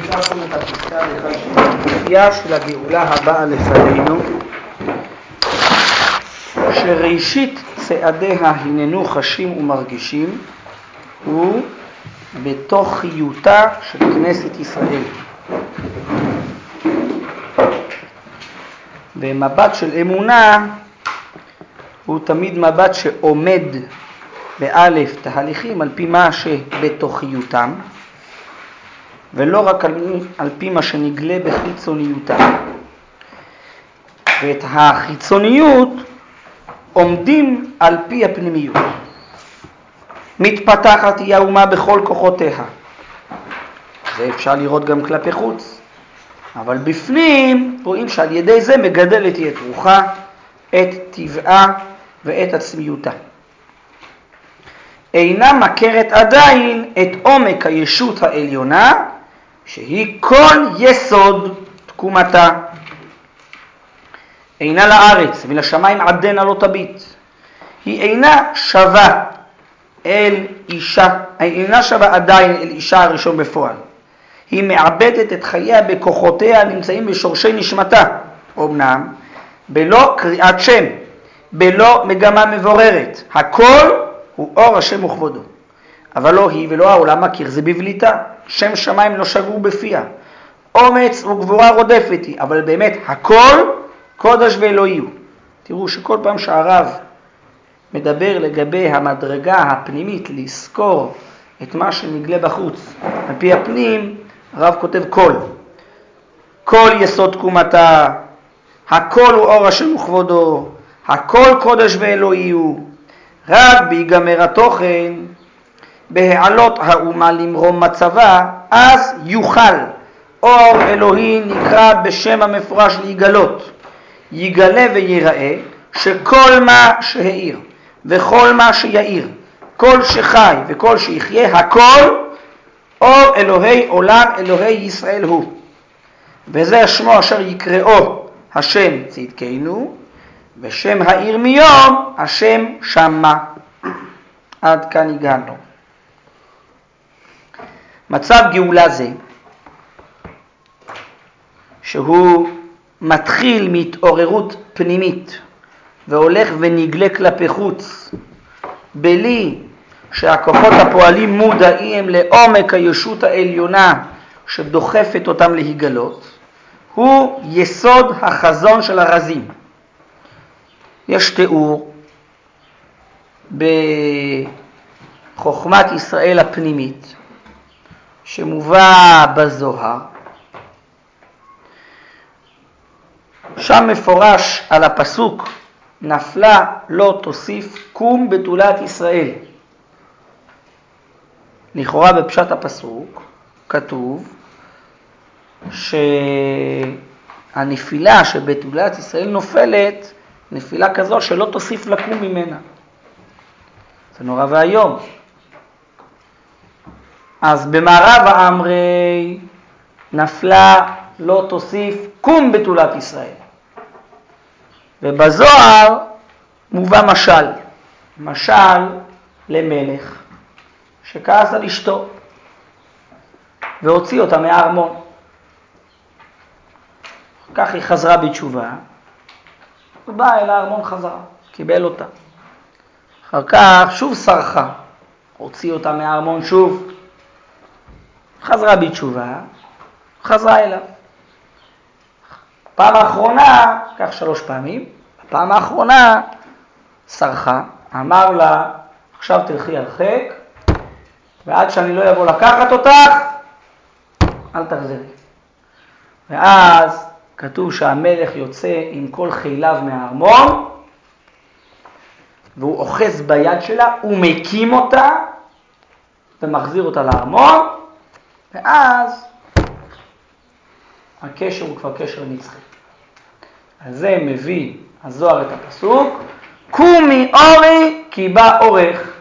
לקחנו את הפסקה לחשיבותיה של הגאולה הבאה לפנינו, שראשית צעדיה הננו חשים ומרגישים הוא בתוכיותה של כנסת ישראל. ומבט של אמונה הוא תמיד מבט שעומד באלף תהליכים על פי מה שבתוכיותם, ולא רק על פי מה שנגלה בחיצוניותם. ואת החיצוניות עומדים על פי הפנימיות. מתפתחת היא האומה בכל כוחותיה. זה אפשר לראות גם כלפי חוץ. אבל בפנים רואים שעל ידי זה מגדלת היא את רוחה, את טבעה ואת עצמיותה. אינה מכרת עדיין את עומק הישות העליונה, שהיא כל יסוד תקומתה. אינה לארץ ולשמיים עדנה לא תביט. היא אינה שווה עדיין אל אישה הראשון בפועל. היא מעבדת את חייה בכוחותיה הנמצאים בשורשי נשמתה, אמנם בלא קריאת שם, בלא מגמה מבוררת. הכל הוא אור השם וכבודו. אבל לא היא ולא העולם מכיר זה בבליטה. שם שמיים לא שגור בפיה. אומץ וגבורה רודפת היא, אבל באמת הכל קודש ואלוהי הוא. תראו שכל פעם שהרב מדבר לגבי המדרגה הפנימית, לזכור את מה שנגלה בחוץ. על פי הפנים, הרב כותב כל יסוד תקומתה, הכל הוא אור השם וכבודו, הכל קודש ואלוהי הוא. רק בהיגמר התוכן, בהעלות האומה למרום מצבה, אז יוכל אור אלוהי נקרא בשם המפורש להיגלות. יגלה ויראה שכל מה שהאיר וכל מה שיאיר, כל שחי וכל שיחיה, הכל אור אלוהי עולם אלוהי ישראל הוא. וזה השמו אשר יקראו השם צדקנו, ושם העיר מיום השם שמה. עד כאן הגענו. מצב גאולה זה, שהוא מתחיל מהתעוררות פנימית והולך ונגלה כלפי חוץ, בלי שהכוחות הפועלים מודעים לעומק הישות העליונה שדוחפת אותם להיגלות, הוא יסוד החזון של הרזים. יש תיאור בחוכמת ישראל הפנימית שמובא בזוהר, שם מפורש על הפסוק נפלה לא תוסיף קום בתולת ישראל. לכאורה בפשט הפסוק כתוב שהנפילה שבתולת ישראל נופלת נפילה כזו שלא תוסיף לקום ממנה. זה נורא והיום. אז במערב האמרי נפלה לא תוסיף קום בתולת ישראל. ובזוהר מובא משל למלך שכעס על אשתו והוציא אותה מהארמון. כך היא חזרה בתשובה, ובאה אל הארמון חזרה, קיבל אותה. אחר כך שוב סרחה, הוציא אותה מהארמון שוב, חזרה בתשובה, חזרה אליו. פעם האחרונה, כך 3 פעמים, הפעם האחרונה סרחה, אמר לה, עכשיו תלכי הרחק, ועד שאני לא יבוא לקחת אותך, אל תחזרי. ואז כתוב שהמלך יוצא עם כל חיליו מהארמון, והוא אוחז ביד שלה, הוא מקים אותה, ומחזיר אותה לארמון, ואז הקשר הוא כבר קשר נצחי. אז זה מביא הזוהר את הפסוק, קומי אורי כי בא אורך.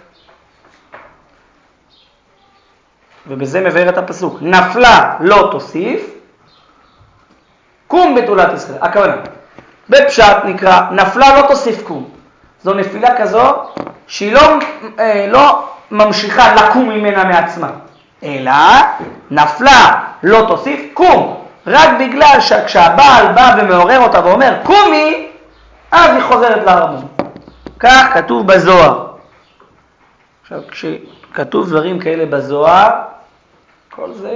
ובזה מבאר את הפסוק, נפלה לא תוסיף, קום בתולת ישראל. הכוונה, בפשט נקרא, נפלה לא תוסיף קום. זו נפילה כזו שהיא לא ממשיכה לקום ממנה מעצמה. אלא נפלה, לא תוסיף, קום. רק בגלל שכשהבעל בא ומעורר אותה ואומר קומי, אז היא חוזרת לארמון. כך כתוב בזוהר. עכשיו, כשכתוב דברים כאלה בזוהר, כל זה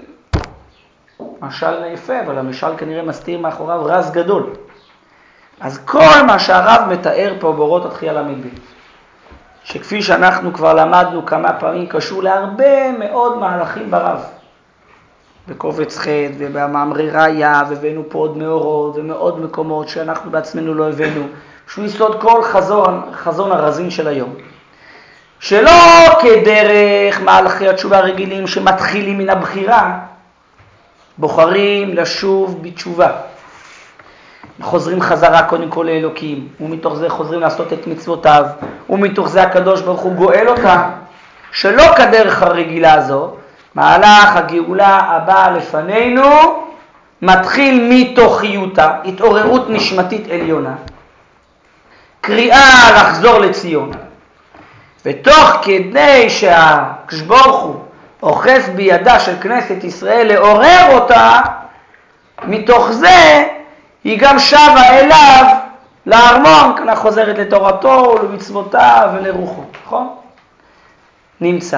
משל נאפה, אבל המשל כנראה מסתיר מאחוריו רז גדול. אז כל מה שהרב מתאר פה באורות התחייה ל"ב, שכפי שאנחנו כבר למדנו כמה פעמים, קשור להרבה מאוד מהלכים ברב. בקובץ ח' ובמאמרי ראיה, והבאנו פה עוד מאורות ומאוד מקומות שאנחנו בעצמנו לא הבאנו, שהוא יסוד כל חזון הרזין של היום. שלא כדרך מהלכי התשובה הרגילים שמתחילים מן הבחירה, בוחרים לשוב בתשובה. חוזרים חזרה קודם כל לאלוקים, ומתוך זה חוזרים לעשות את מצוותיו, ומתוך זה הקדוש ברוך הוא גואל אותה. שלא כדרך הרגילה הזו, מהלך הגאולה הבא לפנינו מתחיל מתוכיותה, התעוררות נשמתית עליונה, קריאה לחזור לציון. ותוך כדי שהקדוש ברוך הוא אוחז בידה של כנסת ישראל לעורר אותה, מתוך זה היא גם שבה אליו לארמון, כאן חוזרת לתורתו ולמצוותיו ולרוחו, נכון? נמצא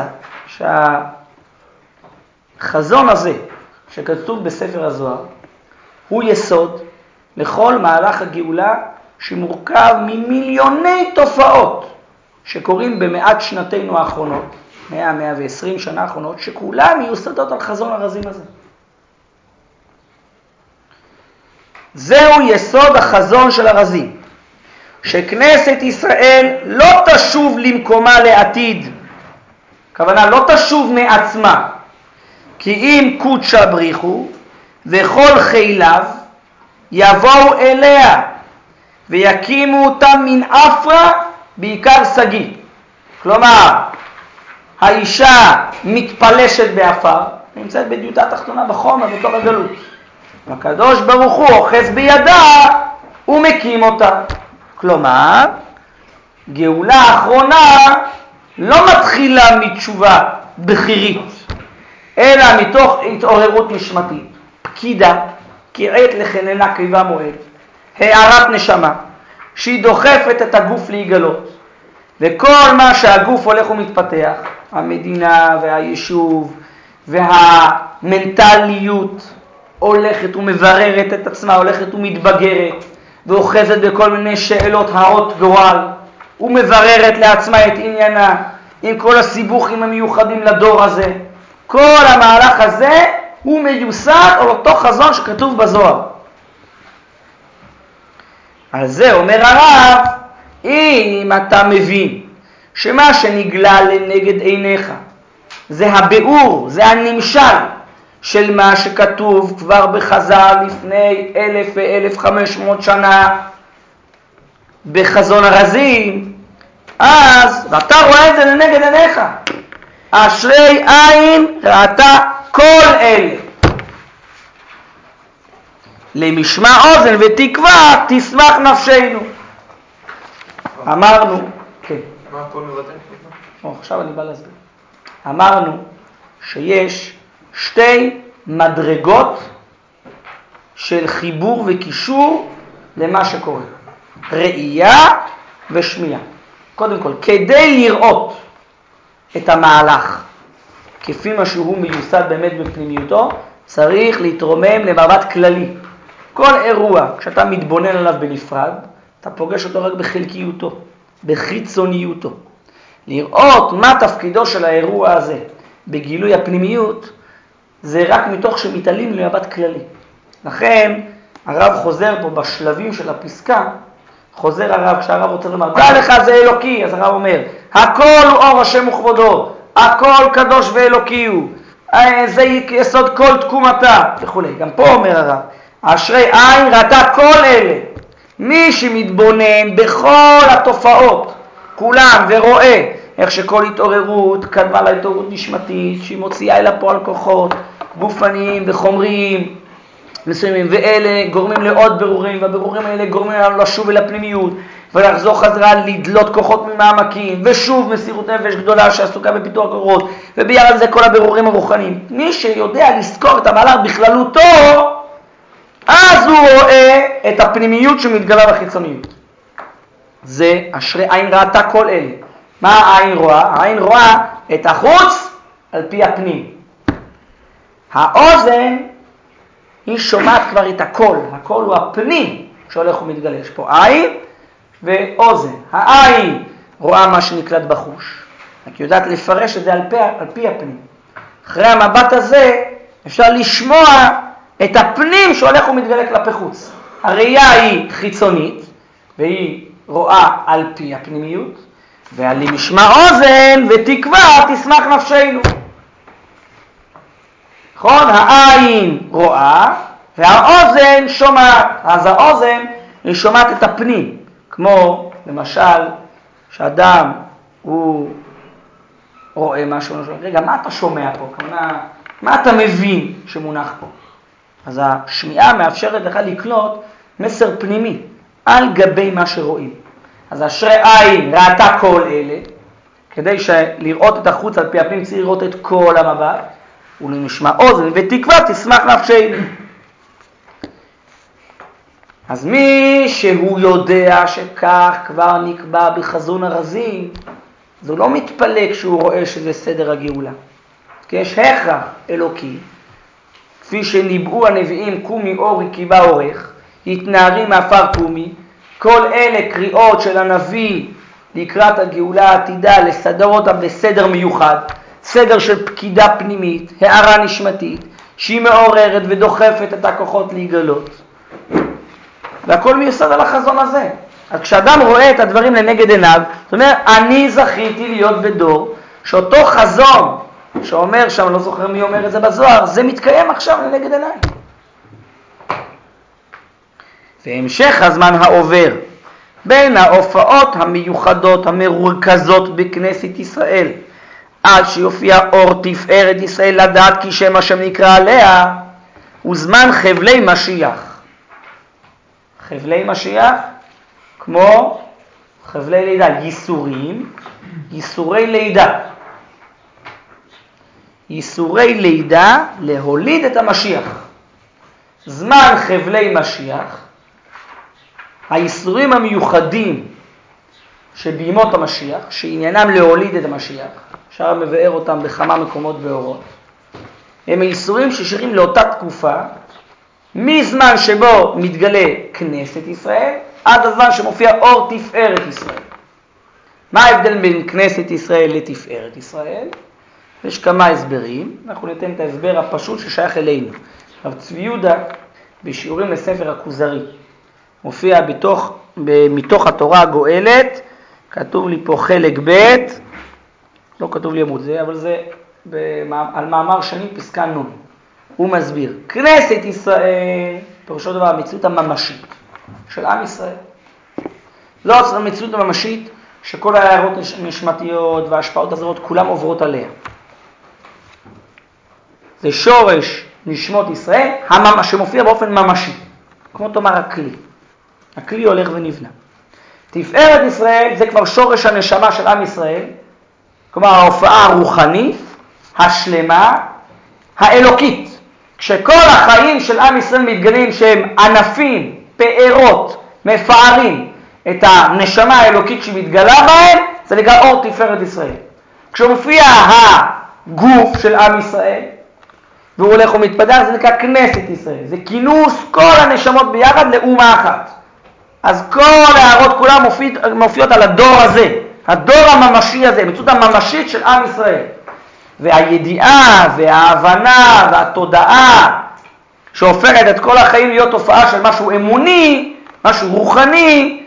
שהחזון הזה שכתוב בספר הזוהר הוא יסוד לכל מהלך הגאולה שמורכב ממיליוני תופעות שקורים במעט שנתינו האחרונות, 100-120 שנה האחרונות, שכולם מיוסדות על חזון הרזים הזה. זהו יסוד החזון של הרזים, שכנסת ישראל לא תשוב למקומה לעתיד, הכוונה לא תשוב מעצמה, כי אם קודשה בריחו וכל חיליו יבואו אליה ויקימו אותם מן אפרה בעיקר סגי. כלומר, האישה מתפלשת באפר, נמצאת בדיוטה תחתונה בחומר בתוך הגלות. הקדוש ברוך הוא אוחז בידה ומקים אותה. כלומר, גאולה האחרונה לא מתחילה מתשובה בחירית, אלא מתוך התעוררות נשמתית, פקידה, כעת לחננה קיבה מועד, הערת נשמה, שהיא דוחפת את הגוף להיגלות. וכל מה שהגוף הולך ומתפתח, המדינה והיישוב והמנטליות הולכת ומבררת את עצמה, הולכת ומתבגרת, ואוחזת בכל מיני שאלות הרות גורל, ומבררת לעצמה את עניינה, עם כל הסיבוכים המיוחדים לדור הזה. כל המהלך הזה הוא מיוסד על אותו חזון שכתוב בזוהר. על זה אומר הרב, אם אתה מבין שמה שנגלה לנגד עיניך זה הביאור, זה הנמשל של מה שכתוב כבר בחז"ל לפני 1,000 ו-1,500 שנה בחזון הרזים, אז ואתה רואה את זה לנגד עיניך, אשרי עין ראתה כל אלה, למשמע אוזן ותקווה תשמח נפשנו. אמרנו, כן. מה הכל מבטא? עכשיו אני בא להסביר. אמרנו שיש שתי מדרגות של חיבור וקישור למה שקורה. ראייה ושמיעה. קודם כל, כדי לראות את המהלך כפי מה שהוא מיוסד באמת בפנימיותו, צריך להתרומם למבט כללי. כל אירוע, כשאתה מתבונן עליו בנפרד, אתה פוגש אותו רק בחלקיותו, בחיצוניותו. לראות מה תפקידו של האירוע הזה בגילוי הפנימיות, זה רק מתוך שמתעלים למבט כללי. לכן, הרב חוזר פה בשלבים של הפסקה, חוזר הרב, כשהרב רוצה לומר, דע לך זה אלוקי, אז הרב אומר, הכל הוא אור השם וכבודו, הכל קדוש ואלוקי הוא, זה יסוד כל תקומתה, וכו'. גם פה אומר הרב, אשרי עין ראתה כל אלה, מי שמתבונן בכל התופעות, כולם, ורואה איך שכל התעוררות קדמה להתעוררות נשמתית, שהיא מוציאה אל הפועל כוחות, גופניים וחומריים מסוימים, ואלה גורמים לעוד ברורים, והברורים האלה גורמים לנו לשוב אל הפנימיות, ולחזור חזרה לדלות כוחות ממעמקים, ושוב מסירות נפש גדולה שעסוקה בפיתוח כוחות, וביחד זה כל הבירורים הרוחניים. מי שיודע לזכור את המהלך בכללותו, אז הוא רואה את הפנימיות שמתגלה בחיצוניות. זה אשרי עין ראתה כל אלה. מה העין רואה? העין רואה את החוץ על פי הפנים. האוזן היא שומעת כבר את הקול. הקול הוא הפנים שהולך ומתגלה. יש פה עין ואוזן. העין רואה מה שנקלט בחוש. רק יודעת לפרש את זה על פי הפנים. אחרי המבט הזה אפשר לשמוע את הפנים שהולך ומתגלה כלפי חוץ. הראייה היא חיצונית והיא רואה על פי הפנימיות. ועל משמע אוזן ותקווה תשמח נפשנו. נכון? העין רואה והאוזן שומעת. אז האוזן היא שומעת את הפנים. כמו למשל שאדם הוא רואה משהו, רגע, מה אתה שומע פה? מה אתה מבין שמונח פה? אז השמיעה מאפשרת לך לקלוט מסר פנימי על גבי מה שרואים. אז אשרי עין ראתה כל אלה, כדי לראות את החוץ על פי הפנים צריך לראות את כל המבט, ולמשמע אוזן ותקווה תשמח נפשנו. אז מי שהוא יודע שכך כבר נקבע בחזון הרזים, אז הוא לא מתפלא כשהוא רואה שזה סדר הגאולה. כי יש הכרח אלוקי, כפי שניבאו הנביאים, קומי אורי כי בא אורך, התנערי מעפר קומי, כל אלה קריאות של הנביא לקראת הגאולה העתידה, לסדר אותה בסדר מיוחד, סדר של פקידה פנימית, הערה נשמתית, שהיא מעוררת ודוחפת את הכוחות להיגלות. והכל מיוסד על החזון הזה. אז כשאדם רואה את הדברים לנגד עיניו, זאת אומרת, אני זכיתי להיות בדור, שאותו חזון שאומר שם, לא זוכר מי אומר את זה בזוהר, זה מתקיים עכשיו לנגד עיניי. והמשך הזמן העובר בין ההופעות המיוחדות המרוכזות בכנסת ישראל, עד שיופיע אור תפארת ישראל לדעת כי שם השם נקרא עליה, הוא זמן חבלי משיח. חבלי משיח כמו חבלי לידה, ייסורים, ייסורי לידה. ייסורי לידה להוליד את המשיח. זמן חבלי משיח, הייסורים המיוחדים שבימות המשיח, שעניינם להוליד את המשיח, אפשר מבאר אותם בכמה מקומות באורות, הם הייסורים ששירים לאותה תקופה, מזמן שבו מתגלה כנסת ישראל, עד הזמן שמופיע אור תפארת ישראל. מה ההבדל בין כנסת ישראל לתפארת ישראל? יש כמה הסברים, אנחנו ניתן את ההסבר הפשוט ששייך אלינו. רב צבי יהודה, בשיעורים לספר הכוזרי, מופיע מתוך התורה הגואלת, כתוב לי פה חלק ב', לא כתוב לי עמוד זה, אבל זה על מאמר שני פסקה נון. הוא מסביר, כנסת ישראל, פירושו דבר המציאות הממשית של עם ישראל. לא עצר המציאות הממשית שכל ההערות נשמתיות וההשפעות הזרות כולם עוברות עליה. זה שורש נשמות ישראל שמופיע באופן ממשי, כמו תאמר הכלי. הכלי הולך ונבנה. תפארת ישראל זה כבר שורש הנשמה של עם ישראל, כלומר ההופעה הרוחנית, השלמה, האלוקית. כשכל החיים של עם ישראל מתגלים שהם ענפים, פארות, מפארים את הנשמה האלוקית שמתגלה בהם, זה נקרא אור תפארת ישראל. כשמופיע הגוף של עם ישראל, והוא הולך ומתפתח, זה נקרא כנסת ישראל. זה כינוס כל הנשמות ביחד לאומה אחת. אז כל הערות כולם מופיעות על הדור הזה, הדור הממשי הזה, המציאות הממשית של עם ישראל. והידיעה וההבנה והתודעה שהופכת את כל החיים להיות תופעה של משהו אמוני, משהו רוחני,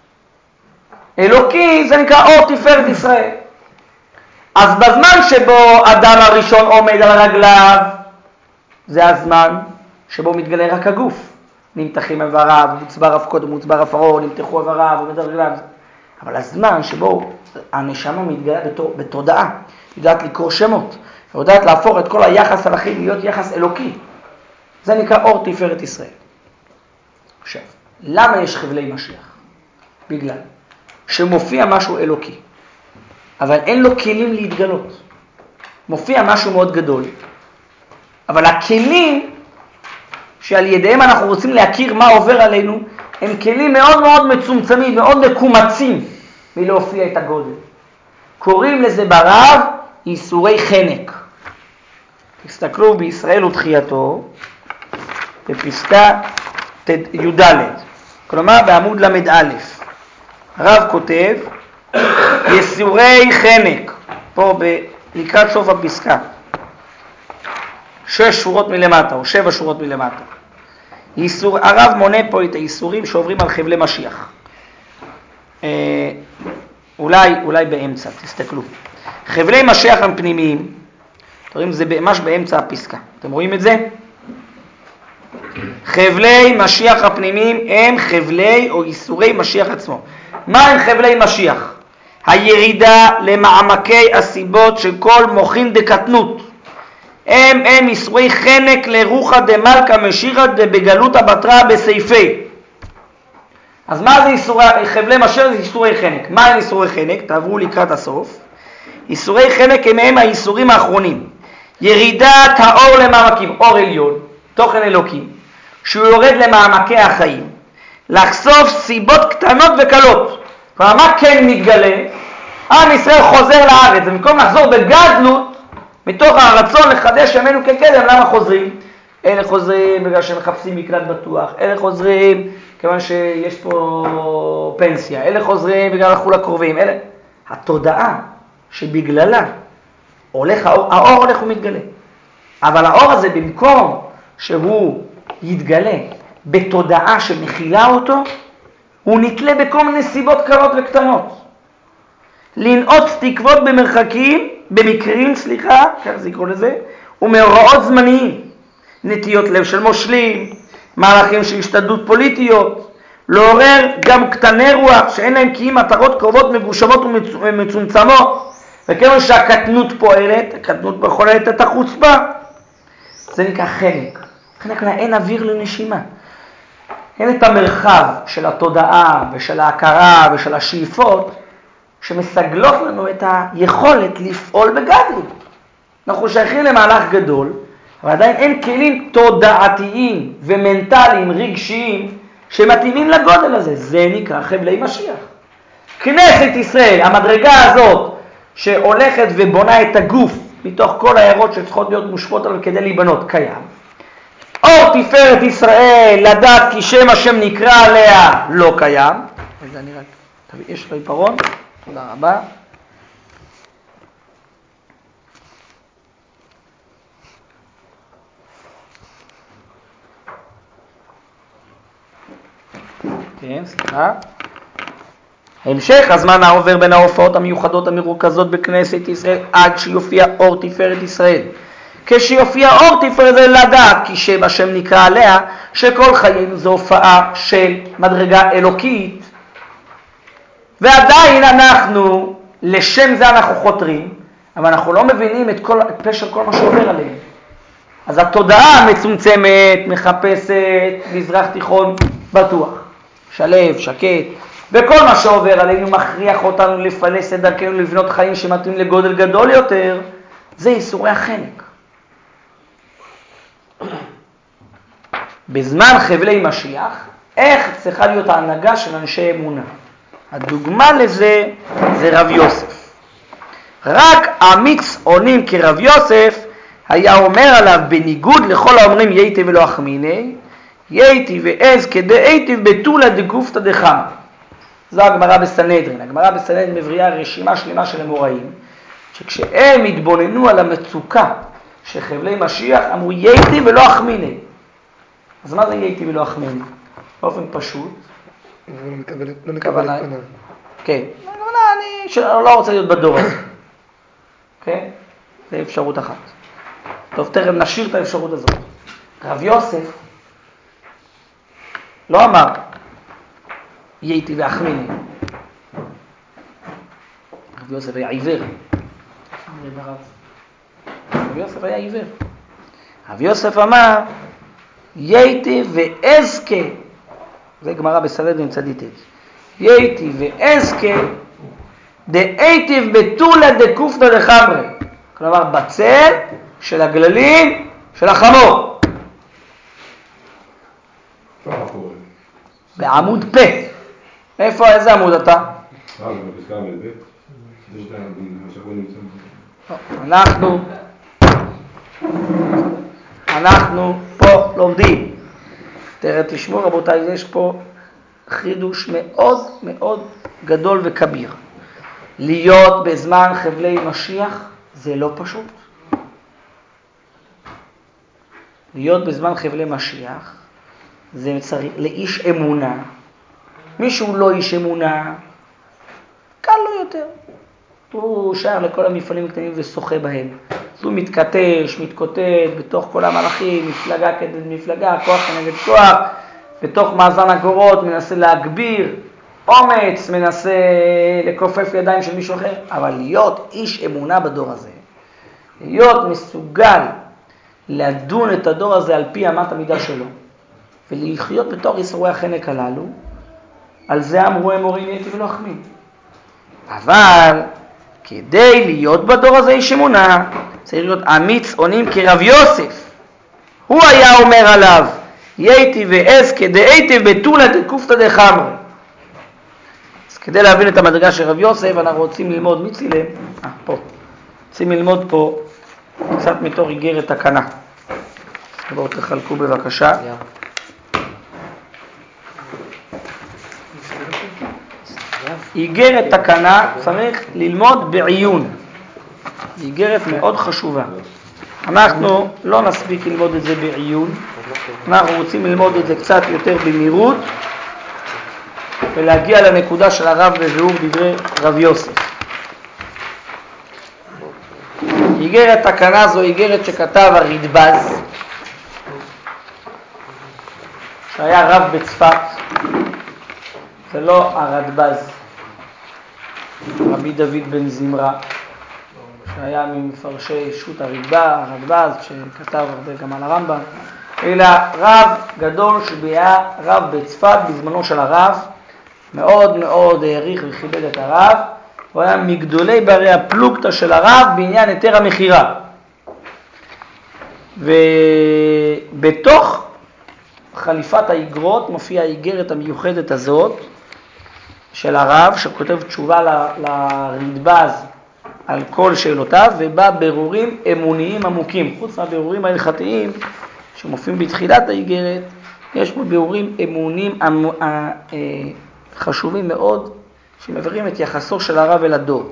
אלוקי, זה נקרא אור תפארת ישראל. אז בזמן שבו אדם הראשון עומד על רגליו, זה הזמן שבו מתגלה רק הגוף. נמתחים איבריו, מוצבר אף קודם, מוצבר אף אחרון, נמתחו איבריו, עומד על רגליו. אבל הזמן שבו הנשמה מתגלה בתודעה, יודעת לקרוא שמות, יודעת להפוך את כל היחס על החיים להיות יחס אלוקי. זה נקרא אור תפארת ישראל. עכשיו, למה יש חבלי משיח? בגלל שמופיע משהו אלוקי, אבל אין לו כלים להתגלות. מופיע משהו מאוד גדול, אבל הכלים שעל ידיהם אנחנו רוצים להכיר מה עובר עלינו, הם כלים מאוד מאוד מצומצמים, מאוד מקומצים מלהופיע את הגודל. קוראים לזה ברב איסורי חנק. תסתכלו בישראל ותחייתו, בפסקה י"ד, כלומר בעמוד למד א', הרב כותב, איסורי חנק, פה לקראת סוף הפסקה, 6 שורות מלמטה או 7 שורות מלמטה. הרב מונה פה את האיסורים שעוברים על חבלי משיח. אולי באמצע, תסתכלו. חבלי משיח הם פנימיים, אתם רואים, זה ממש באמצע הפסקה. אתם רואים את זה? חבלי משיח הפנימיים הם חבלי או איסורי משיח עצמו. מה הם חבלי משיח? הירידה למעמקי הסיבות של כל מוחין דקטנות. הם איסורי חנק לרוחא דמלכא משיחא דבגלותא בתרא בסייפי. אז מה זה חבלי משיח? זה איסורי חנק. מה הם איסורי חנק? תעברו לקראת הסוף. איסורי חנק הם האיסורים האחרונים. ירידת האור למעמקים, אור עליון, תוכן אלוקי, שהוא יורד למעמקי החיים, לחשוף סיבות קטנות וקלות. כלומר, מה כן מתגלה? עם ישראל חוזר לארץ, במקום לחזור בגדלות, מתוך הרצון לחדש ימינו כקדם, למה חוזרים? אלה חוזרים בגלל שהם מחפשים מקלט בטוח, אלה חוזרים כיוון שיש פה פנסיה, אלה חוזרים בגלל הלכו לקרובים, אלה... התודעה שבגללה האור הולך ומתגלה. אבל האור הזה, במקום שהוא יתגלה בתודעה שמכילה אותו, הוא נתלה בכל מיני סיבות קלות וקטנות. לנעוץ תקוות במקרים, כך זה יקראו לזה, ומאורעות זמניים, נטיות לב של מושלים, מהלכים של השתדלות פוליטיות, לעורר גם קטני רוח שאין להם כי מטרות קרובות מגושמות ומצומצמות, וכיוון שהקטנות פועלת, הקטנות מחוללת את החוצפה, זה נקרא חנק. חנק אין אוויר לנשימה. אין את המרחב של התודעה ושל ההכרה ושל השאיפות שמסגלות לנו את היכולת לפעול בגדלות. אנחנו שייכים למהלך גדול, אבל עדיין אין כלים תודעתיים ומנטליים, רגשיים, שמתאימים לגודל הזה. זה נקרא חבלי משיח. כנסת ישראל, המדרגה הזאת, שהולכת ובונה את הגוף מתוך כל העיירות שצריכות להיות מושפות עליו כדי להיבנות, קיים. אור תפארת ישראל, לדעת כי שם השם נקרא עליה, לא קיים. רגע, אני רק... יש לו עיפרון? תודה רבה. כן, סליחה. המשך הזמן העובר בין ההופעות המיוחדות המרוכזות בכנסת ישראל עד שיופיע אור תפארת ישראל. כשיופיע אור תפארת ישראל לדעת כי שם השם נקרא עליה, שכל חיינו זו הופעה של מדרגה אלוקית, ועדיין אנחנו, לשם זה אנחנו חותרים, אבל אנחנו לא מבינים את פשר כל מה שעובר עלינו. אז התודעה המצומצמת מחפשת מזרח תיכון בטוח, שלב, שקט, וכל מה שעובר עלינו מכריח אותנו לפלס את דרכנו לבנות חיים שמתאים לגודל גדול יותר. זה איסורי החנק. בזמן חבלי משיח, איך צריכה להיות ההנהגה של אנשי אמונה? הדוגמה לזה זה רב יוסף. רק אמיץ עונים כרב יוסף היה אומר עליו, בניגוד לכל האומרים ייתי ולא אחמיני, ייתי ועז כדאיתי בתולה דגופתא דחמא. זו הגמרא בסנהדרין. הגמרא בסנהדרין מבריאה רשימה שלמה של אמוראים, שכשהם התבוננו על המצוקה של חבלי משיח, אמרו ייתי ולא אחמיני. אז מה זה ייתי ולא אחמיני? באופן פשוט. לא נקבל את פניו. כן. אני לא רוצה להיות בדור הזה. כן? זה אפשרות אחת. טוב, תכף נשאיר את האפשרות הזאת. רב יוסף לא אמר ייתי ואחמיני. רב יוסף היה עיוור. רב יוסף היה עיוור. רב יוסף אמר ייתי ואזכה. זה גמרא בסנהדרין צדיתת. ייתי ואזכה דאיטיב בתולה דקופתא דחמרי. כלומר, בצל של הגללים של החמור. בעמוד פה. איזה עמוד אתה? אנחנו פה לומדים. תשמעו רבותיי, יש פה חידוש מאוד מאוד גדול וכביר. להיות בזמן חבלי משיח זה לא פשוט. להיות בזמן חבלי משיח זה צריך לאיש אמונה. מישהו לא איש אמונה, קל לו יותר. הוא שער לכל המפעלים הקטנים ושוחה בהם. אז הוא מתקטש, מתקוטט בתוך כל המלאכים, מפלגה כנגד מפלגה, כוח כנגד כוח, בתוך מאזן הגורות, מנסה להגביר אומץ, מנסה לכופף ידיים של מישהו אחר, אבל להיות איש אמונה בדור הזה, להיות מסוגל לדון את הדור הזה על פי אמת המידה שלו, ולחיות בתור יסורי החנק הללו, על זה אמרו אמורים הייתי ולא אחמין. אבל כדי להיות בדור הזה איש אמונה, צריך להיות אמיץ עונים כרב יוסף. הוא היה אומר עליו, ייתי ואזכה דאיטיב בתולה דקופתא דחמרי. אז כדי להבין את המדרגה של רב יוסף, אנחנו רוצים ללמוד, מי צילם? פה. רוצים ללמוד פה קצת מתוך איגרת תקנה. בואו תחלקו בבקשה. איגרת תקנה צריך ללמוד בעיון. איגרת מאוד חשובה. אנחנו לא נספיק ללמוד את זה בעיון. אנחנו רוצים ללמוד את זה קצת יותר במהירות ולהגיע לנקודה של הרב בביאור דברי רב יוסף. איגרת תקנה זו איגרת שכתב הרדב"ז, שהיה רב בצפת. זה לא הרדב"ז, רבי דוד בן זמרה, שהיה ממפרשי שו"ת הרדב"ז, שכתב הרבה גם על הרמב"ם, אלא רב גדול שהיה רב בצפת בזמנו של הרב, מאוד מאוד העריך וכיבד את הרב, הוא היה מגדולי בערי הפלוגתא של הרב בעניין היתר המכירה. ובתוך חליפת האיגרות מופיעה האיגרת המיוחדת הזאת של הרב, שכותב תשובה לרדב"ז על כל שאלותיו, ובה בירורים אמוניים עמוקים. חוץ מהבירורים ההלכתיים שמופיעים בתחילת האיגרת, יש פה בירורים אמוניים חשובים מאוד, שמבארים את יחסו של הרב אל הדור.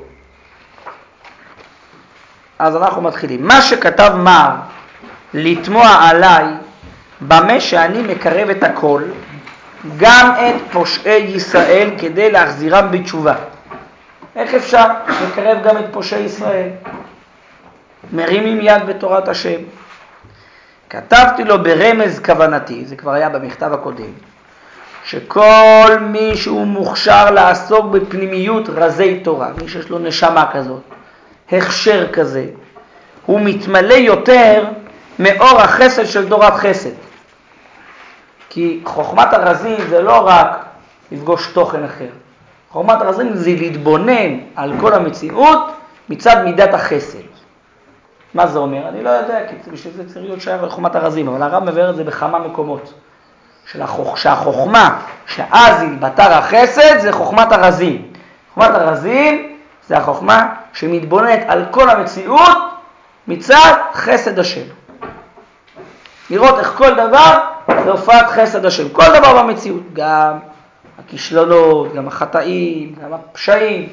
אז אנחנו מתחילים. מה שכתב מר, לתמוע עליי, במה שאני מקרב את הכל, גם את פושעי ישראל כדי להחזירם בתשובה. איך אפשר לקרב גם את פושעי ישראל? מרימים יד בתורת השם. כתבתי לו ברמז כוונתי, זה כבר היה במכתב הקודם, שכל מי שהוא מוכשר לעסוק בפנימיות רזי תורה, מי שיש לו נשמה כזאת, הכשר כזה, הוא מתמלא יותר מאור החסד של תורת חסד. כי חוכמת הרזים זה לא רק לפגוש תוכן אחר. חוכמת הרזים זה להתבונן על כל המציאות מצד מידת החסד. מה זה אומר? אני לא יודע, כי בשביל זה צריך להיות שייך לחוכמת הרזים, אבל הרב מבאר את זה בכמה מקומות. שהחוכמה שאזיל בתר החסד זה חוכמת הרזים. חוכמת הרזים זה החוכמה שמתבוננת על כל המציאות מצד חסד השם. לראות איך כל דבר זה הופעת חסד השם. כל דבר במציאות, גם הכישלונות, גם החטאים, גם הפשעים.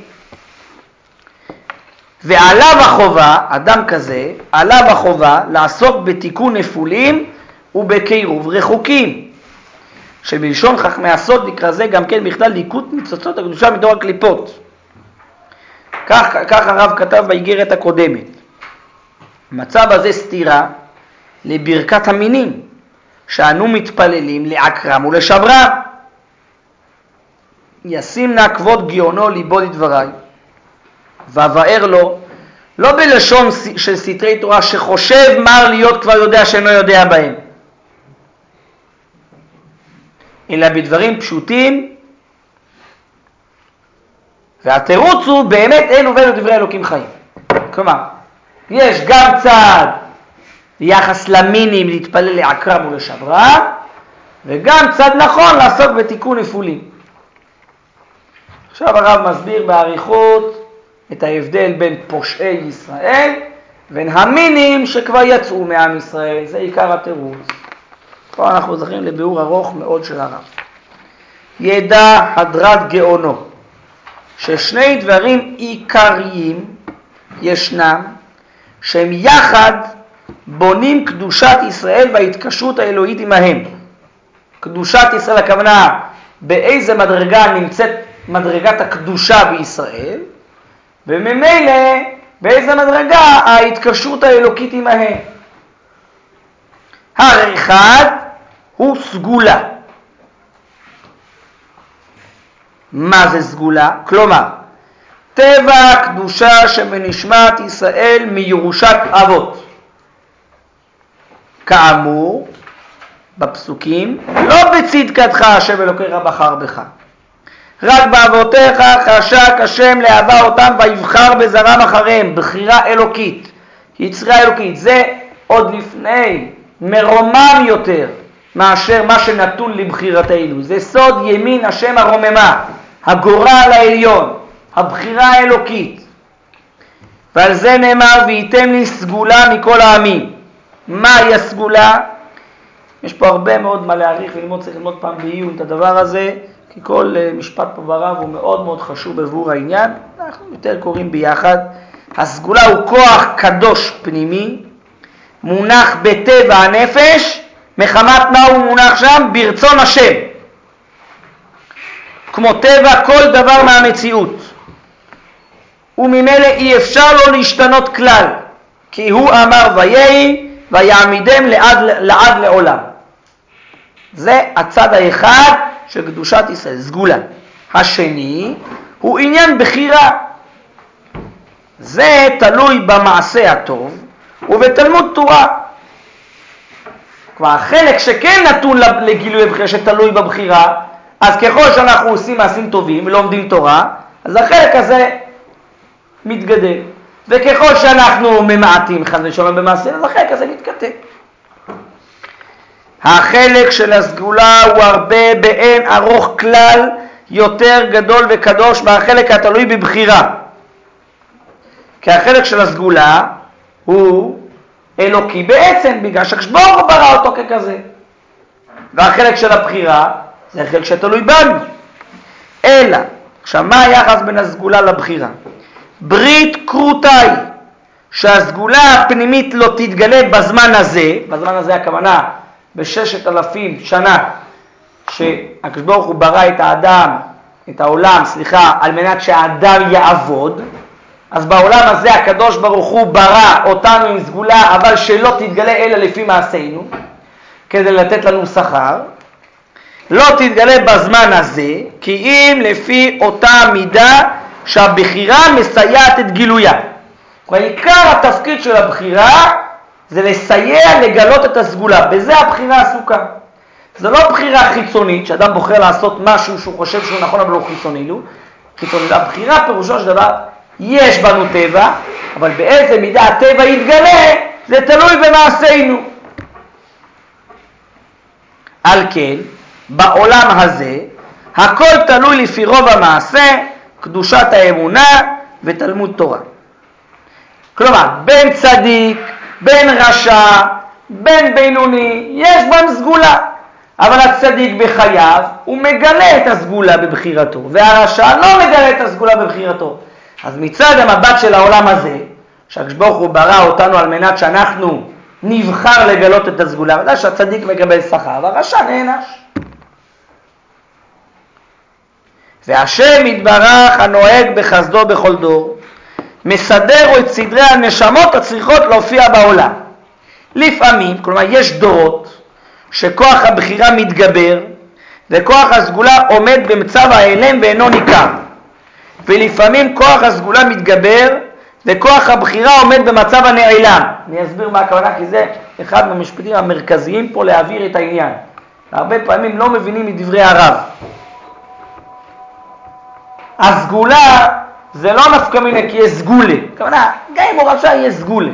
ועליו החובה, אדם כזה, עליו החובה לעסוק בתיקון נפולים ובקירוב רחוקים. שבלשון חכמי הסוד נקרא זה גם כן בכלל ליקוט ניצוצות הקדושה מדור הקליפות. כך הרב כתב באיגרת הקודמת. מצב הזה סתירה לברכת המינים, שאנו מתפללים לעקרם ולשברם. ישים נא כבוד גאונו ליבו לדבריי, ובאר לו, לא בלשון של סתרי תורה שחושב מר להיות כבר יודע שאינו יודע בהם, אלא בדברים פשוטים והתירוץ הוא באמת אין עובד לדברי אלוקים חיים. כלומר, יש גם צד ביחס למינים להתפלל לעקרב ולשברה, וגם צד נכון לעסוק בתיקון נפולים. עכשיו הרב מסביר באריכות את ההבדל בין פושעי ישראל ובין המינים שכבר יצאו מעם ישראל. זה עיקר התירוץ. פה אנחנו זוכים לביאור ארוך מאוד של הרב. ידע הדרת גאונו ששני דברים עיקריים ישנם שהם יחד בונים קדושת ישראל וההתקשרות האלוהית עמהם. קדושת ישראל הכוונה באיזה מדרגה נמצאת מדרגת הקדושה בישראל, וממילא באיזה מדרגה ההתקשרות האלוקית עמהם. האחד הוא סגולה. מה זה סגולה? כלומר, טבע קדושה שבנשמת ישראל מירושת אבות. כאמור, בפסוקים, לא בצדקתך השם אלוקיך בחר בך. רק באבותיך חשק השם לאהבה אותם ויבחר בזרם אחריהם, בחירה אלוקית, יצירה אלוקית. זה עוד לפני, מרומם יותר מאשר מה שנתון לבחירתנו. זה סוד ימין השם הרוממה, הגורל העליון, הבחירה האלוקית. ועל זה נאמר וייתם לי סגולה מכל העמים. מהי הסגולה? יש פה הרבה מאוד מה להעריך וללמוד, צריך ללמוד פעם בעיון את הדבר הזה, כי כל משפט פה ברב הוא מאוד מאוד חשוב בעבור העניין. אנחנו יותר קוראים ביחד. הסגולה הוא כוח קדוש פנימי, מונח בטבע הנפש, מחמת מה הוא מונח שם? ברצון השם. כמו טבע כל דבר מהמציאות. וממילא אי אפשר לו להשתנות כלל, כי הוא אמר ויהי ויעמידם לעד לעולם. זה הצד האחד של קדושת ישראל, סגולה. השני הוא עניין בחירה. זה תלוי במעשה הטוב ובתלמוד תורה. כלומר, החלק שכן נתון לגילוי הבחירה שתלוי בבחירה, אז ככל שאנחנו עושים מעשים טובים ולומדים תורה, אז החלק הזה מתגדל. וככל שאנחנו ממעטים חס ושלום במעשים, אז החלק הזה מתקטן. החלק של הסגולה הוא הרבה באין ארוך כלל יותר גדול וקדוש מהחלק התלוי בבחירה. כי החלק של הסגולה הוא אלוקי בעצם, בגלל שהקדוש ברוך הוא ברא אותו ככזה. והחלק של הבחירה זה החלק שתלוי בנו. אלא, עכשיו מה היחס בין הסגולה לבחירה? ברית קרותאי, שהסגולה הפנימית לא תתגלה בזמן הזה, בזמן הזה הכוונה ב6,000 שנה שהקדוש ברוך הוא ברא את העולם, על מנת שהאדם יעבוד. אז בעולם הזה הקדוש ברוך הוא ברא אותנו עם סגולה, אבל שלא תתגלה אלא לפי מעשינו, כדי לתת לנו שכר. לא תתגלה בזמן הזה, כי אם לפי אותה מידה שהבחירה מסייעת את גילויה. עיקר התפקיד של הבחירה זה לסייע לגלות את הסגולה. בזה הבחירה עסוקה. זה לא בחירה חיצונית, שאדם בוחר לעשות משהו שהוא חושב שהוא נכון אבל לא חיצוני לו. הבחירה פירושו של דבר, יש בנו טבע, אבל באיזה מידה הטבע יתגלה, זה תלוי במעשינו. על כן, בעולם הזה, הכל תלוי לפי רוב המעשה, קדושת האמונה ותלמוד תורה. כלומר, בין צדיק, בין רשע, בין בינוני, יש בהם סגולה. אבל הצדיק בחייו, הוא מגלה את הסגולה בבחירתו, והרשע לא מגלה את הסגולה בבחירתו. אז מצד המבט של העולם הזה, שהקדוש ברוך הוא ברא אותנו על מנת שאנחנו נבחר לגלות את הסגולה, ודאי שהצדיק מקבל שכר והרשע נענש. והשם יתברך הנוהג בחסדו בכל דור, מסדר את סדרי הנשמות הצריכות להופיע בעולם. לפעמים, כלומר יש דורות שכוח הבחירה מתגבר וכוח הסגולה עומד במצב ההיעלם ואינו ניכר. ולפעמים כוח הסגולה מתגבר וכוח הבחירה עומד במצב הנעלם. אני אסביר מה הכוונה, כי זה אחד מהמשפטים המרכזיים פה להעביר את העניין. הרבה פעמים לא מבינים מדברי הרב. הסגולה זה לא נפקא מינה כי יש סגולה. כמובן, גם אם הוא רשע יש סגולה.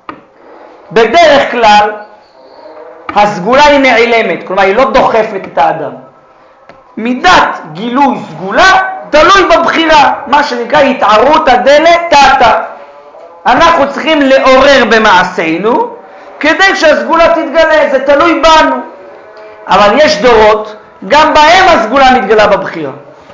בדרך כלל, הסגולה היא נעלמת, כלומר היא לא דוחפת את האדם. מידת גילוי סגולה תלוי בבחירה, מה שנקרא התערות הדלתתא. אנחנו צריכים לעורר במעשינו כדי שהסגולה תתגלה, זה תלוי בנו. אבל יש דורות, גם בהם הסגולה מתגלה בבחירה.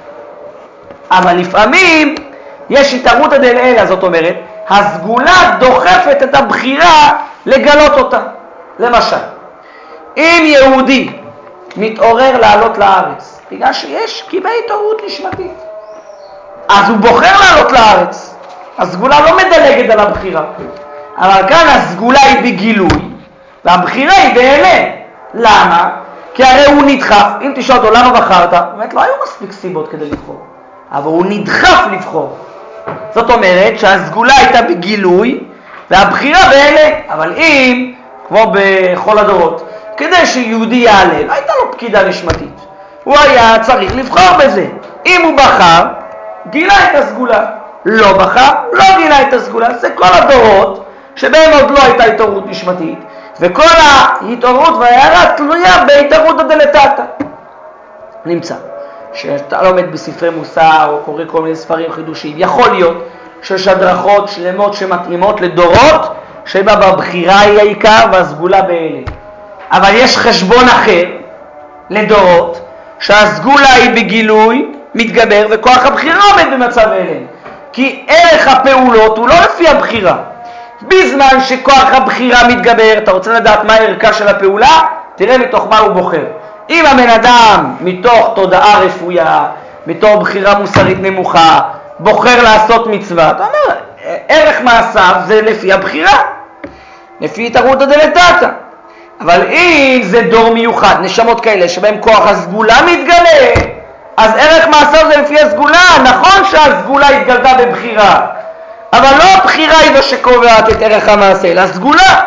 אבל לפעמים יש התערותא דלעילא, זאת אומרת, הסגולה דוחפת את הבחירה לגלות אותה. למשל, אם יהודי מתעורר לעלות לארץ, בגלל קיבל התעוררות נשמתית, אז הוא בוחר לעלות לארץ. הסגולה לא מדלגת על הבחירה. אבל כאן הסגולה היא בגילוי, והבחירה היא בהיעלם. למה? כי הרי הוא נדחף. אם תשאל אותו למה בחרת, באמת לא היו מספיק סיבות כדי לבחור. אבל הוא נדחף לבחור. זאת אומרת שהסגולה הייתה בגילוי, והבחירה בהיעלם. אבל אם, כמו בכל הדורות, כדי שיהודי יעלה, לא הייתה לו פקידה נשמתית. הוא היה צריך לבחור בזה. אם הוא בחר, גילה את הסגולה. לא בחר, לא גילה את הסגולה. זה כל הדורות שבהם עוד לא הייתה התעוררות נשמתית, וכל ההתעוררות וההערה תלויה בהתערותא דלתתא. נמצא שאתה לומד בספרי מוסר או קורא כל מיני ספרים חידושים, יכול להיות שיש הדרכות שלמות שמתאימות לדורות שבה בבחירה היא העיקר והסגולה בהיעלם. אבל יש חשבון אחר לדורות שהסגולה היא בגילוי מתגבר וכוח הבחירה עומד במצב ההיעלם. כי ערך הפעולות הוא לא לפי הבחירה. בזמן שכוח הבחירה מתגבר, אתה רוצה לדעת מה הערכה של הפעולה? תראה מתוך מה הוא בוחר. אם הבן אדם מתוך תודעה רפויה, מתוך בחירה מוסרית נמוכה, בוחר לעשות מצווה, אתה אומר, ערך מעשיו זה לפי הבחירה, לפי התערותא דלתתא. אבל אם זה דור מיוחד, נשמות כאלה שבהם כוח הסגולה מתגלה, אז ערך מעשיו זה לפי הסגולה. נכון שהסגולה התגלתה בבחירה, אבל לא הבחירה היא זו שקובעת את ערך המעשה, אלא הסגולה.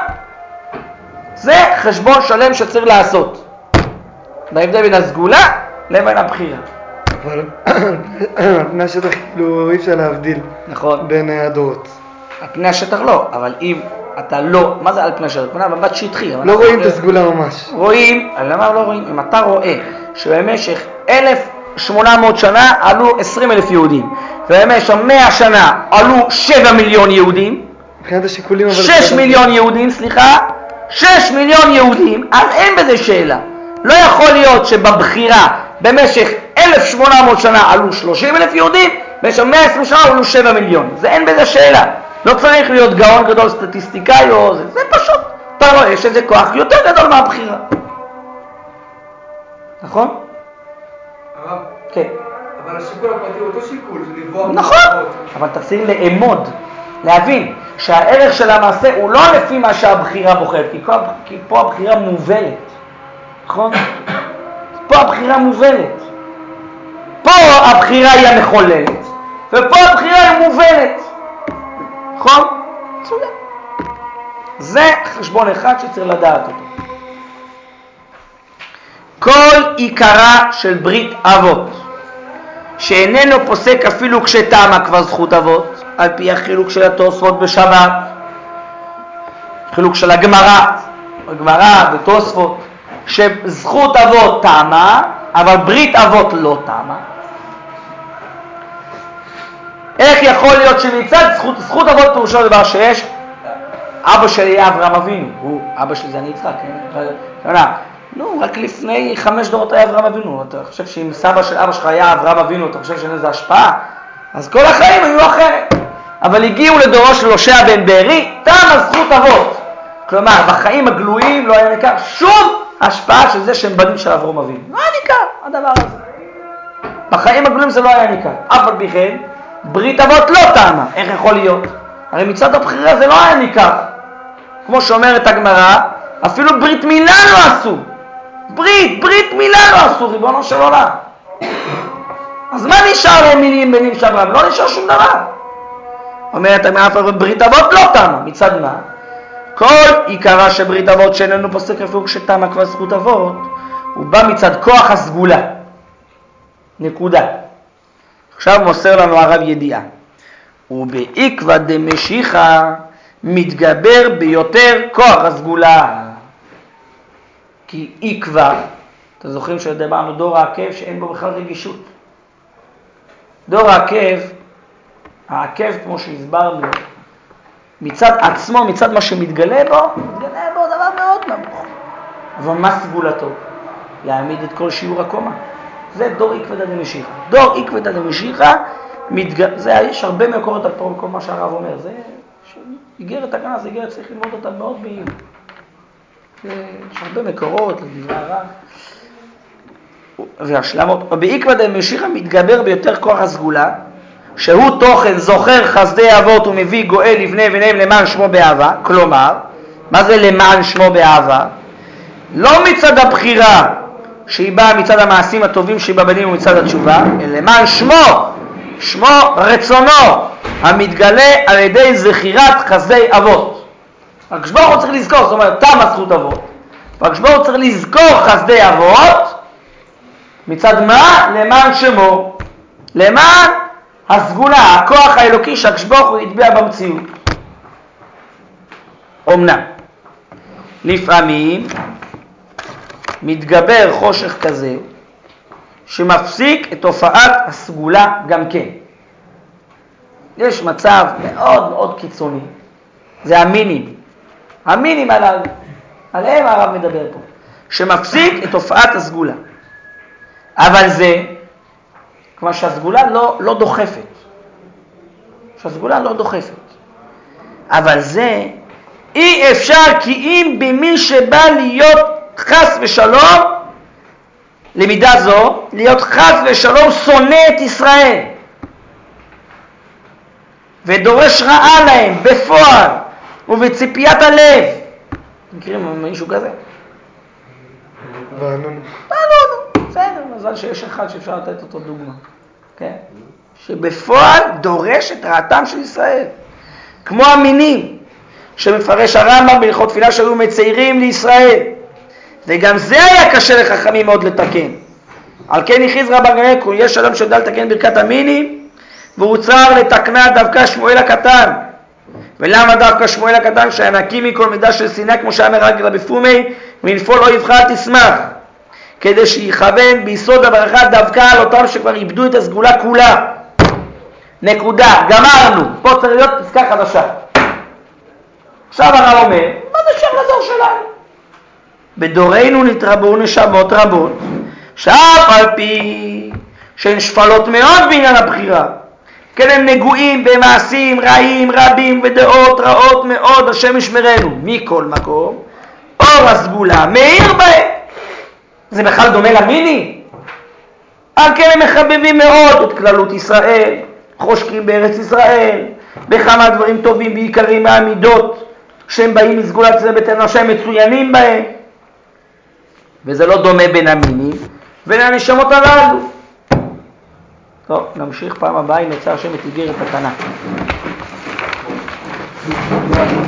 זה חשבון שלם שצריך לעשות. בהבדל בין הסגולה לבין הבחירה. אבל פני השטח כאילו אי אפשר להבדיל. נכון. בין הדורות. על פני השטח לא, אבל אם אתה לא, מה זה על פני השטח? במבט שטחי. לא רואים את הסגולה ממש. רואים, למה לא רואים? אם אתה רואה שבמשך 1800 שנה עלו 20,000 יהודים, ובמשך 100 שנה עלו 7 מיליון יהודים, מבחינת השיקולים, 6 מיליון יהודים, סליחה, 6 מיליון יהודים, אז אין בזה שאלה. לא יכול להיות שבבחירה במשך 1800 שנה עלו 30,000 יהודים, במשך 120 שנה עלו 7 מיליון. זה אין בזה שאלה. לא צריך להיות גאון גדול סטטיסטיקאי או זה. זה פשוט, אתה רואה שזה כוח יותר גדול מהבחירה. נכון? הרב? כן. אבל השיקול הפרטי הוא אותו שיקול, זה לבוא... נכון, אבל תפסיק לאמוד, להבין שהערך של המעשה הוא לא לפי מה שהבחירה בוחרת, כי פה הבחירה מובלת. נכון? פה הבחירה מובלת. פה הבחירה היא המחוללת, ופה הבחירה היא מובלת. נכון? צודק. זה חשבון אחד שצריך לדעת אותו. כל עיקרה של ברית אבות, שאיננו פוסק אפילו כשתמה כבר זכות אבות, על פי החילוק של התוספות בשבת, חילוק של הגמרא ותוספות, שזכות אבות תמה, אבל ברית אבות לא תמה. איך יכול להיות שמצד זכות אבות פירושו דבר שיש, אבא שלי היה אברהם אבינו, אבא שלי זה אני יצחק, כן? נו, רק לפני 5 דורות היה אברהם אבינו. אתה חושב שאם סבא של אבא שלך היה אברהם אבינו, אתה חושב שאין איזה השפעה? אז כל החיים היו אחרת. אבל הגיעו לדורו של הושע בן בארי, תמה זכות אבות. כלומר, בחיים הגלויים לא היה ניכר שום השפעה של זה שהם בנים של אברהם אבינו. לא היה ניכר הדבר הזה. בחיים הגלויים זה לא היה ניכר. אף על פי כן, ברית אבות לא תמה. איך יכול להיות? הרי מצד הבחירה זה לא היה ניכר. כמו שאומרת הגמרא, אפילו ברית מילה לא עשו. ברית מילה לא עשו, ריבונו של עולם. אז מה נשאר להם מילים בנים של אברהם? לא נשאר שום דבר. אומרת הגמרא, ברית אבות לא תמה. מצד מה? כל עיקרה של ברית אבות שאיננו פוסק אפילו כשתמה כבר זכות אבות, הוא בא מצד כוח הסגולה. נקודה. עכשיו מוסר לנו הרב ידיעה. ובעקבא דמשיחא מתגבר ביותר כוח הסגולה. כי עקבא, אתם זוכרים שדיברנו דור העקב שאין בו בכלל רגישות. דור העקב כמו שהסברנו, מצד עצמו, מצד מה שמתגלה בו דבר מאוד נמוך. אבל מה סגולתו? להעמיד את כל שיעור הקומה. זה דור עקבא דמשיחא. דור עקבא דמשיחא, יש הרבה מקורות על כל מה שהרב אומר. זה איגרת תקנה, זה איגרת, צריך ללמוד אותה מאוד בעיון. יש הרבה מקורות לדברי הרב. והשלמות. בעקבא דמשיחא מתגבר ביותר כוח הסגולה, שהוא תוכן זוכר חסדי אבות ומביא גואל לבני בניהם למען שמו באהבה. כלומר, מה זה למען שמו באהבה? לא מצד הבחירה שהיא באה מצד המעשים הטובים שהיא בבנים ומצד התשובה, אלא למען שמו רצונו המתגלה על ידי זכירת חסדי אבות. הקדוש ברוך הוא צריך לזכור, זאת אומרת, תם זכות אבות. והקדוש ברוך הוא צריך לזכור חסדי אבות, מצד מה? למען שמו. למען הסגולה, הכוח האלוקי שהקדוש ברוך הוא יטבע במציאות. אומנם, לפעמים מתגבר חושך כזה שמפסיק את תופעת הסגולה גם כן. יש מצב מאוד מאוד קיצוני, זה המינים הללו, עליהם הרב מדבר פה, שמפסיק את תופעת הסגולה. אבל זה, כמו שהסגולה לא דוחפת. אבל זה אי אפשר כי אם במי שבא להיות חס ושלום, למידה זו, להיות חס ושלום שונא את ישראל ודורש רעה להם בפועל ובציפיית הלב. מכירים מישהו כזה? וענון. בסדר, מזל שיש אחד שאפשר לתת אותו דוגמה. כן? שבפועל דורש את רעתם של ישראל. כמו המינים שמפרש הרמב"ם בהלכות תפילה שהיו מציירים לישראל. וגם זה היה קשה לחכמים מאוד לתקן. על כן הכריז רבן גמליאל, יש אדם שיודע לתקן ברכת המינים, והוא צר לתקנה דווקא שמואל הקטן. ולמה דווקא שמואל הקטן? שהיה נקי מכל מידה של שנאה, כמו שאמר רבי פומי, מנפול לא יבחר תשמח. כדי שיכוון ביסוד הברכה דווקא על אותם שכבר איבדו את הסגולה כולה. נקודה, גמרנו. פה צריך להיות פסקה חדשה. עכשיו הרב אומר, מה זה שם לדור שלנו? בדורנו נתרבו נשמות רבות, שאף על פי שהן שפלות מאוד בעניין הבחירה, כן הם נגועים במעשים רעים רבים ודעות רעות מאוד, השם ישמרנו. מכל מקום, אור הסגולה מאיר בהם. זה בכלל דומה למיני? על כן הם מחבבים מאוד את כללות ישראל, חושקים בארץ ישראל, בכמה דברים טובים בעיקרים מהמידות, שהם באים מסגולת זה בתנו שהם מצוינים בהם. וזה לא דומה בין המינים ולנשמות הללו. טוב, נמשיך פעם הבאה אם יצא השם את איגרת התנ"ך.